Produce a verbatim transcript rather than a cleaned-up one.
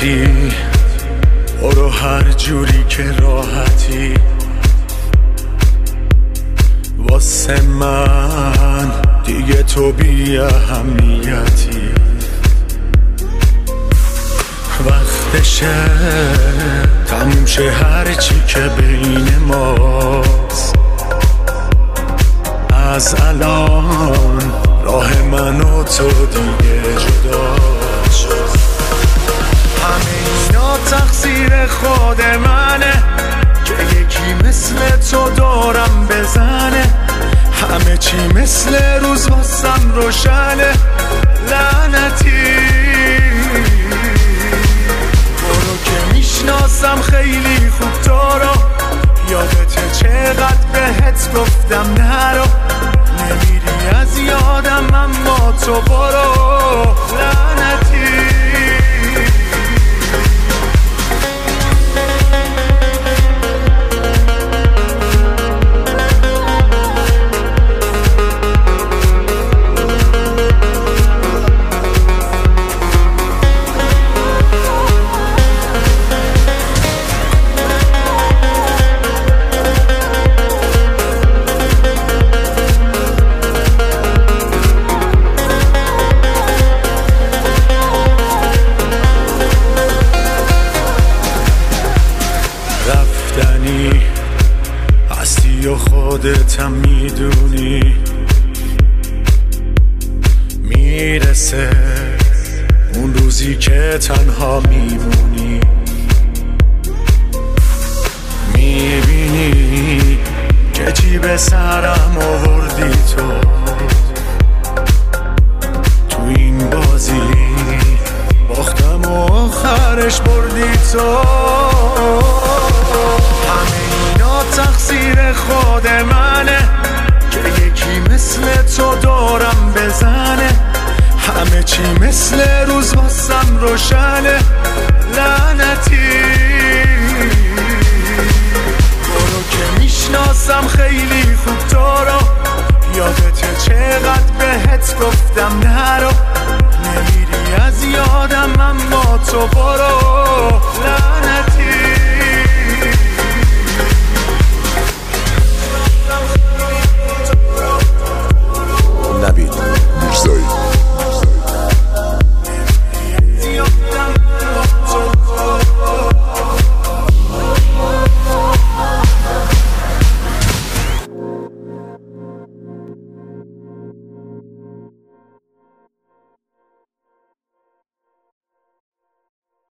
لعنتی، برو هر جوری که راحتی. واسه من دیگه تو بی اهمیتی. وقتشه تموم شه هرچی که بین ماست. از الان راه من و تو دیگه جدا شد. همه اینا تقصیر خود منه که یکی مثل تو دورم بزنه. همه چی مثل روز واسم روشنه. لعنتی برو که میشناسم خیلی خوب تو رو. یادت چقدر بهت گفتم نرو. نمیری از یادم اما تو برو. لعنتی هستی و خودتم میدونی. میرسه اون روزی که تنها میمونی. میبینی که چی به سرم آوردی تو. تو این بازی باختم و آخرش بردی تو. تقصیر خود منه که یکی مثل تو دورم بزنه. همه چی مثل روز واسم روشنه. لعنتی برو که میشناسم خیلی خوب تو رو. یادت چقدر بهت گفتم نرو. نمیری از یادم اما تو برو.